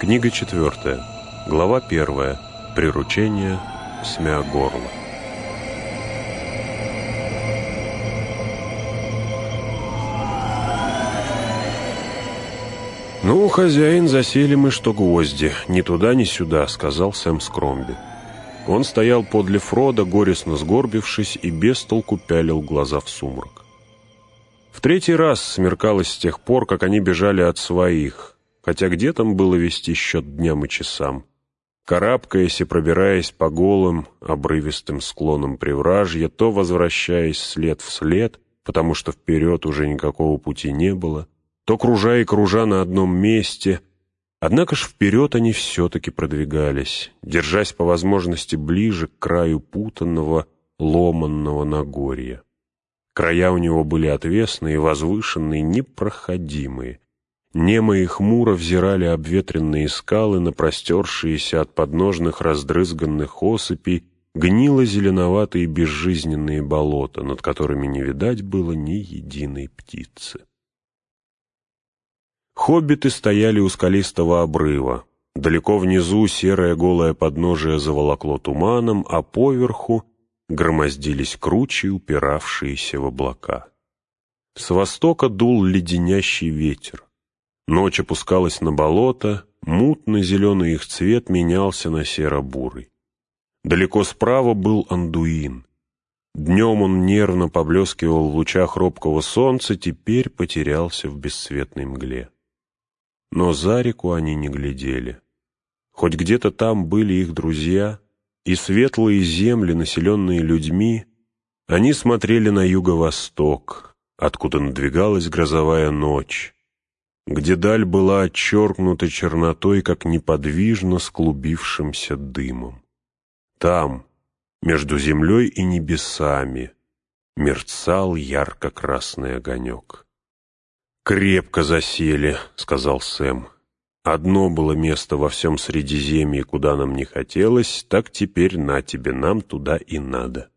Книга 4, глава 1. Приручение Смеогорла. «Ну, хозяин, засели мы, что гвозди, ни туда, ни сюда», — сказал Сэм Скромби. Он стоял подле Фрода, горестно сгорбившись, и без толку пялил глаза в сумрак. В третий раз смеркалось с тех пор, как они бежали от своих, хотя где там было вести счет дням и часам. Карабкаясь и пробираясь по голым, обрывистым склонам привражья, то возвращаясь след в след, потому что вперед уже никакого пути не было, то кружа и кружа на одном месте. Однако ж вперед они все-таки продвигались, держась по возможности ближе к краю путанного, ломанного Нагорья. Края у него были отвесные, возвышенные, непроходимые. Немо и хмуро взирали обветренные скалы на простершиеся от подножных раздрызганных осыпей гнило-зеленоватые безжизненные болота, над которыми не видать было ни единой птицы. Хоббиты стояли у скалистого обрыва. Далеко внизу серое голое подножие заволокло туманом, а поверху громоздились кручи, упиравшиеся в облака. С востока дул леденящий ветер. Ночь опускалась на болото, мутно-зеленый их цвет менялся на серо-бурый. Далеко справа был Андуин. Днем он нервно поблескивал в лучах робкого солнца, теперь потерялся в бесцветной мгле. Но за реку они не глядели. Хоть где-то там были их друзья, и светлые земли, населенные людьми, они смотрели на юго-восток, откуда надвигалась грозовая ночь, где даль была отчеркнута чернотой, как неподвижно склубившимся дымом. Там, между землей и небесами, мерцал ярко-красный огонек. «Крепко засели», — сказал Сэм. «Одно было место во всем Средиземье, куда нам не хотелось, так теперь на тебе, нам туда и надо».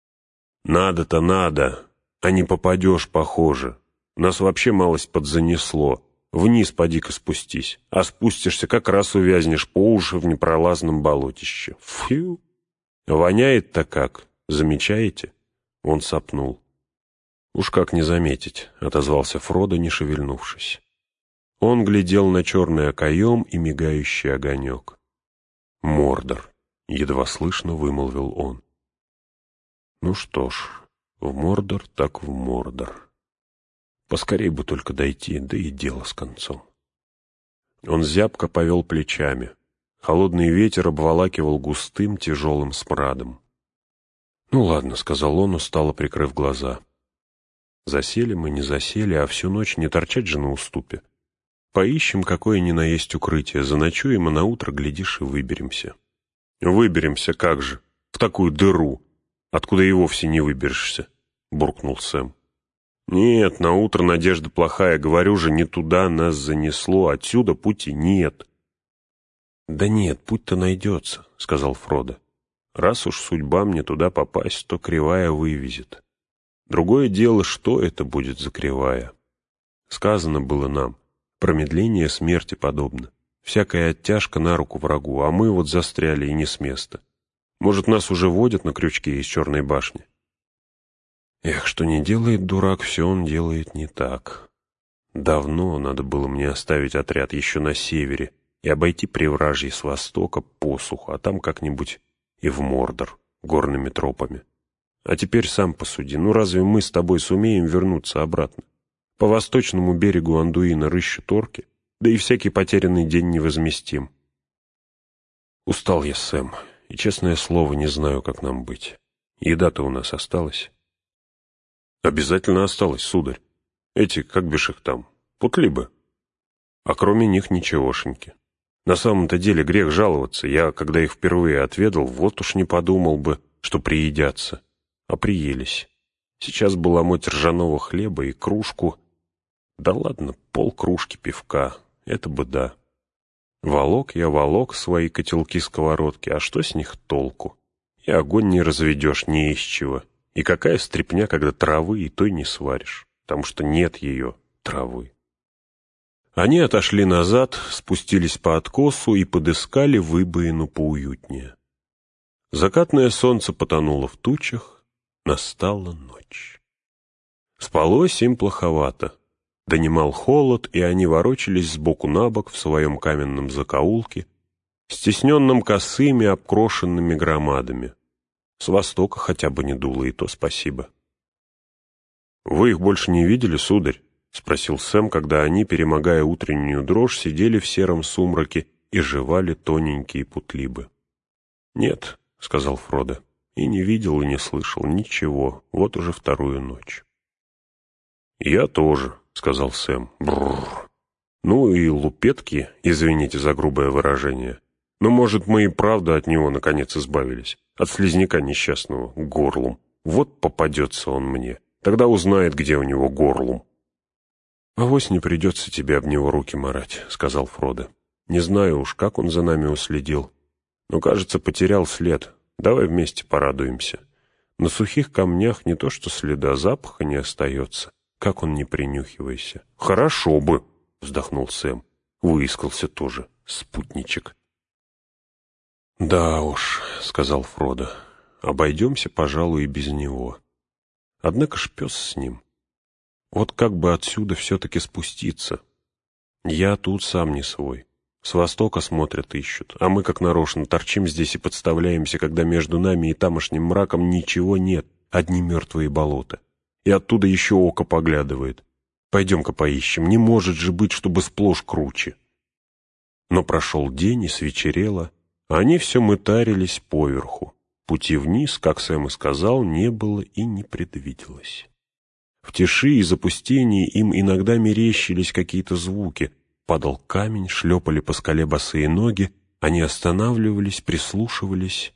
«Надо-то надо, а не попадешь, похоже. Нас вообще малость подзанесло. Вниз поди-ка спустись, а спустишься, как раз увязнешь по уши в непролазном болотище. Фью! Воняет-то как, замечаете?» Он сопнул. «Уж как не заметить», — отозвался Фродо, не шевельнувшись. Он глядел на черный окоем и мигающий огонек. «Мордор», — едва слышно вымолвил он. «Ну что ж, в Мордор так в Мордор. Поскорей бы только дойти, да и дело с концом». Он зябко повел плечами. Холодный ветер обволакивал густым, тяжелым смрадом. «Ну ладно», — сказал он, устало прикрыв глаза. «Засели мы, не засели, а всю ночь не торчать же на уступе. Поищем, какое ни на есть укрытие, заночуем, а наутро, глядишь, и выберемся». «Выберемся, как же, в такую дыру, откуда и вовсе не выберешься», — буркнул Сэм. «Нет, наутро надежда плохая, говорю же, не туда нас занесло, отсюда пути нет». «Да нет, путь-то найдется», — сказал Фродо. «Раз уж судьба мне туда попасть, то кривая вывезет. Другое дело, что это будет за кривая. Сказано было нам, промедление смерти подобно. Всякая оттяжка на руку врагу, а мы вот застряли и не с места. Может, нас уже водят на крючке из Черной башни?» Эх, что не делает дурак, все он делает не так. Давно надо было мне оставить отряд еще на севере и обойти привражье с востока посуху, а там как-нибудь и в Мордор горными тропами. А теперь сам посуди, ну разве мы с тобой сумеем вернуться обратно? По восточному берегу Андуина рыщут орки, да и всякий потерянный день невозместим. Устал я, Сэм, и, честное слово, не знаю, как нам быть. Еда-то у нас осталась? Обязательно осталась, сударь. Эти, как бишь их там, путлибы. А кроме них ничегошеньки. На самом-то деле грех жаловаться. Я, когда их впервые отведал, вот уж не подумал бы, что приедятся. А приелись. Сейчас бы ломоть ржаного хлеба и кружку. Да ладно, полкружки пивка. Это бы да. Волок я волок свои котелки-сковородки, а что с них толку? И огонь не разведешь не из чего. И какая стряпня, когда травы и той не сваришь, потому что нет ее, травы. Они отошли назад, спустились по откосу и подыскали выбоину поуютнее. Закатное солнце потонуло в тучах, настала ночь. Спалось им плоховато. Донимал холод, и они ворочались сбоку на бок в своем каменном закоулке, стесненном косыми обкрошенными громадами. С востока хотя бы не дуло, и то спасибо. «Вы их больше не видели, сударь?» — спросил Сэм, когда они, перемогая утреннюю дрожь, сидели в сером сумраке и жевали тоненькие путлибы. «Нет», — сказал Фродо, — «и не видел, и не слышал ничего, вот уже вторую ночь». «Я тоже», — сказал Сэм. «Бррр. Ну и лупетки, извините за грубое выражение. Но, может, мы и правда от него наконец избавились, от слизняка несчастного, горлум. Вот попадется он мне, тогда узнает, где у него горлум». «Авось не придется тебе об него руки марать», — сказал Фродо. «Не знаю уж, как он за нами уследил, но, кажется, потерял след. Давай вместе порадуемся. На сухих камнях не то что следа, запаха не остается. Как он не принюхивайся». «Хорошо бы», — вздохнул Сэм. Выискался тоже спутничек. «Да уж», — сказал Фродо, — «обойдемся, пожалуй, и без него. Однако ж пес с ним. Вот как бы отсюда все-таки спуститься? Я тут сам не свой. С востока смотрят, ищут, а мы как нарочно торчим здесь и подставляемся, когда между нами и тамошним мраком ничего нет, одни мертвые болота. И оттуда еще око поглядывает. Пойдем-ка поищем, не может же быть, чтобы сплошь круче». Но прошел день, и свечерело, а они все мытарились поверху. Пути вниз, как Сэм и сказал, не было и не предвиделось. В тиши и запустении им иногда мерещились какие-то звуки. Падал камень, шлепали по скале босые ноги, они останавливались, прислушивались.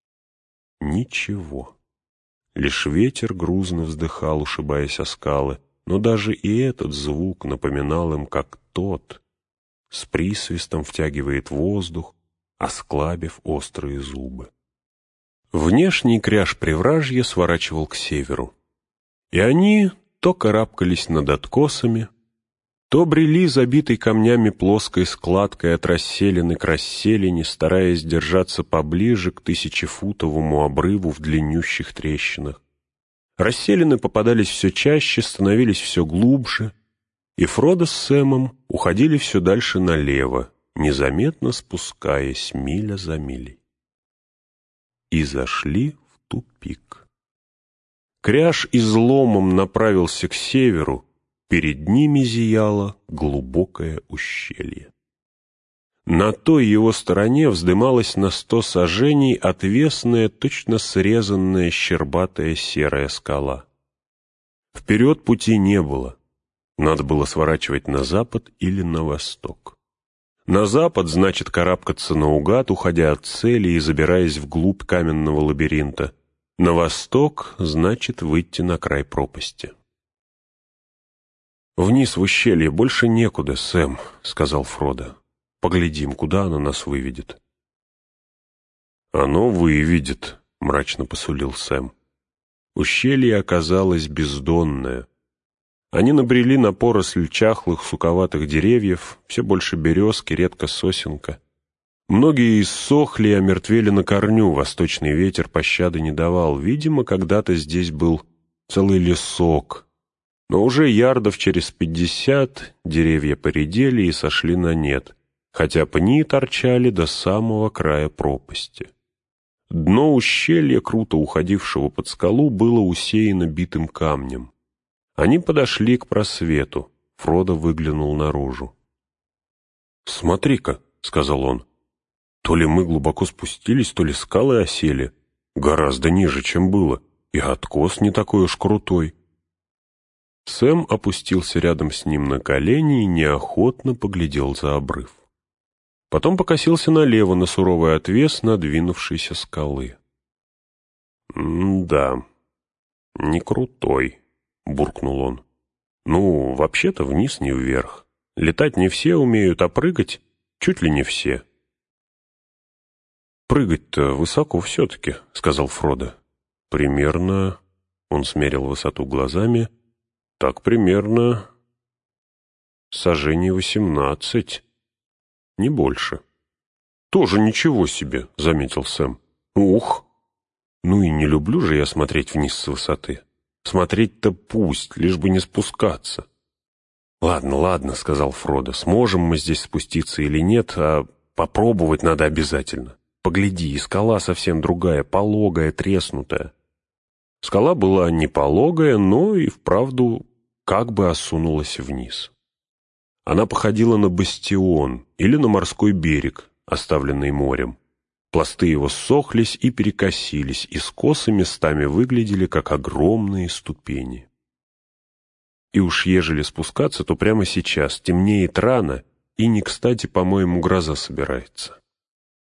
Ничего. Лишь ветер грузно вздыхал, ушибаясь о скалы, но даже и этот звук напоминал им, как тот с присвистом втягивает воздух, осклабив острые зубы. Внешний кряж привражья сворачивал к северу, и они то карабкались над откосами, то брели забитой камнями плоской складкой от расселины к расселине, стараясь держаться поближе к тысячефутовому обрыву в длиннющих трещинах. Расселины попадались все чаще, становились все глубже, и Фродо с Сэмом уходили все дальше налево, незаметно спускаясь миля за милей. И зашли в тупик. Кряж изломом направился к северу, перед ними зияло глубокое ущелье. На той его стороне вздымалась на 100 саженей отвесная, точно срезанная щербатая серая скала. Вперед пути не было, надо было сворачивать на запад или на восток. На запад значит карабкаться наугад, уходя от цели и забираясь вглубь каменного лабиринта. На восток значит выйти на край пропасти. «Вниз в ущелье больше некуда, Сэм», — сказал Фродо. «Поглядим, куда оно нас выведет». «Оно выведет», — мрачно посулил Сэм. Ущелье оказалось бездонное. Они набрели на поросль чахлых суковатых деревьев, все больше березки, редко сосенка. Многие иссохли и омертвели на корню, восточный ветер пощады не давал. Видимо, когда-то здесь был целый лесок. Но уже ярдов через 50 деревья поредели и сошли на нет, хотя пни торчали до самого края пропасти. Дно ущелья, круто уходившего под скалу, было усеяно битым камнем. Они подошли к просвету. Фродо выглянул наружу. «Смотри-ка», — сказал он, — «то ли мы глубоко спустились, то ли скалы осели. Гораздо ниже, чем было, и откос не такой уж крутой». Сэм опустился рядом с ним на колени и неохотно поглядел за обрыв. Потом покосился налево на суровый отвес надвинувшейся скалы. «Да, не крутой», — буркнул он. «Ну, вообще-то вниз не вверх. Летать не все умеют, а прыгать чуть ли не все». «Прыгать-то высоко все-таки», — сказал Фродо. «Примерно...» — он смерил высоту глазами. «Так примерно саженей 18, не больше. «Тоже ничего себе», — заметил Сэм. «Ух! Ну и не люблю же я смотреть вниз с высоты. Смотреть-то пусть, лишь бы не спускаться». «Ладно, ладно», — сказал Фродо, — «сможем мы здесь спуститься или нет, а попробовать надо обязательно. Погляди, и скала совсем другая, пологая, треснутая». Скала была не пологая, но и вправду как бы осунулась вниз. Она походила на бастион или на морской берег, оставленный морем. Пласты его ссохлись и перекосились, и скосы местами выглядели, как огромные ступени. И уж ежели спускаться, то прямо сейчас темнеет рано, и не кстати, по-моему, гроза собирается.